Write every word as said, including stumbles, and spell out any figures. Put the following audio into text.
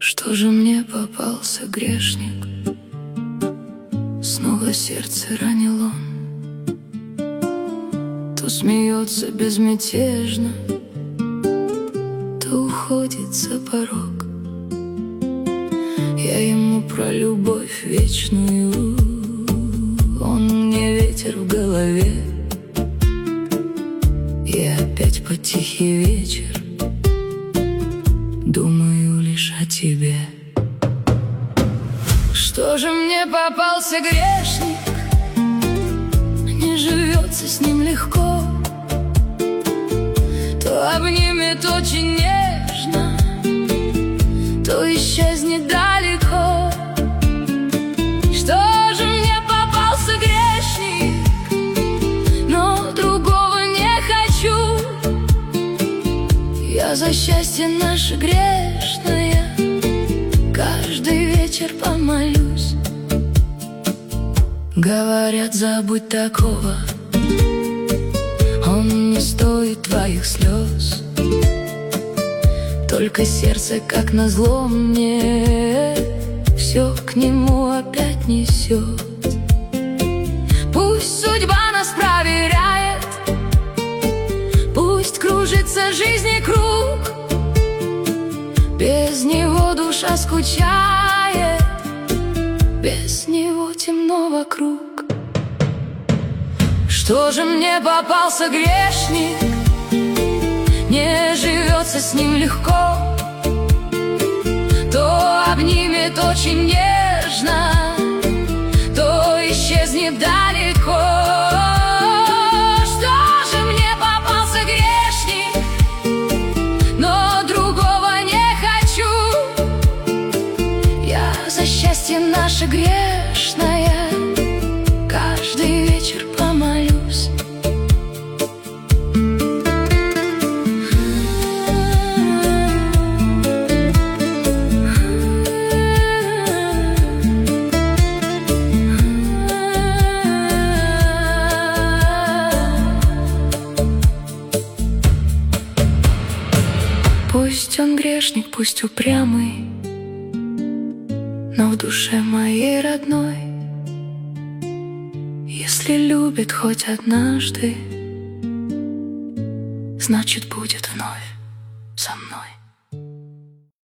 Что же мне попался грешник? Снова сердце ранил он. То смеется безмятежно, то уходит за порог. Я ему про любовь вечную, он мне ветер в голове. И опять под тихий вечер думаю лишь о тебе. Что же мне попался грешник? Не живется с ним легко. То обнимет очень нежно, то исчезнет далеко. Что же мне попался грешник? Но другого не хочу. Я за счастье наше грешное каждый вечер помолюсь. Говорят, забудь такого, он не стоит твоих слез. Только сердце, как назло мне, все к нему опять несет. Пусть судьба нас проверяет, пусть кружится жизни круг. Без него душа скучает, без него темно вокруг. Что же мне попался грешник? Не живется с ним легко. То обнимет очень нежно, то исчезнет далеко. Что же мне попался грешник? Но другого не хочу. Я за счастье наше грешное каждый вечер помолюсь. Пусть он грешник, пусть упрямый, но в душе моей родной. Если любит хоть однажды, значит будет вновь.